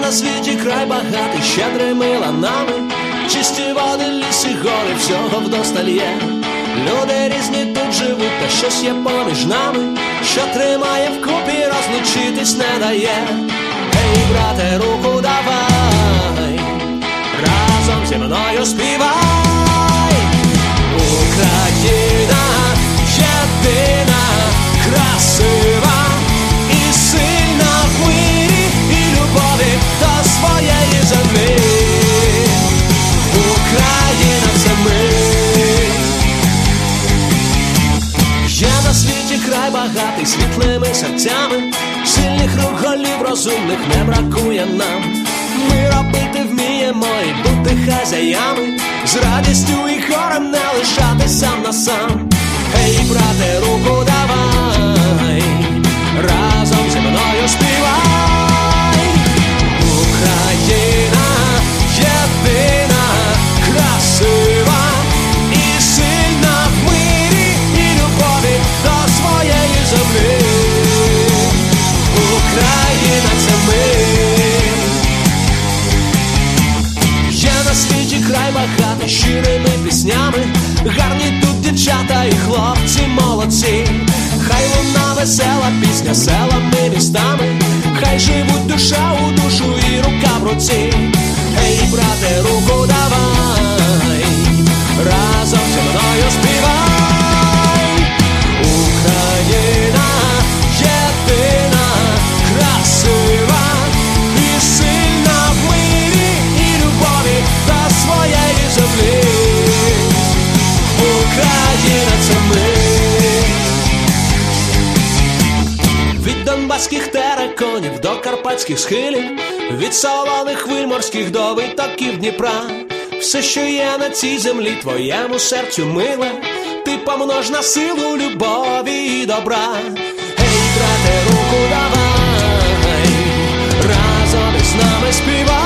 на світі край багатий щедрими ланами, чисті води, ліси, гори, всього вдосталь є. Люди різні тут живуть, та щось є поміж нами, що тримає вкупі, розлучитись не дає. Ей, брате, руку давай, разом зі мною співай. Україна єдина, красива і сильна в мирі і любові до своєї землі. Україна – це ми. Є на світі край багатий світлими серцями, сильних рук, голів розумних не бракує нам. Ми робити вміємо і бути хазяями, з радістю і хором не лишатись сам на сам. Ей, брате, руку давай, разом зі мною співай. Україна єдина, красива і сильна в мирі і любові до своєї землі. Україна – це ми. Є на світі край багатий щирими піснями, гарні тут дівчата і хлопці молодці. Хай луна весела пісня селами, містами, хай живуть душа у душу і рука в руці. Ей, брате, руку давай, разом зі мною співай. Україна єдина, красива і сильна в мирі і любові до своєї землі. Україна – це ми. Від донбаських тереконів до карпатських схилів, від солоних хвиль морських до витоків Дніпра, все, що є на цій землі, твоєму серцю миле, ти помнож на силу любові і добра. Ей, брате, руку давай, разом із нами співай.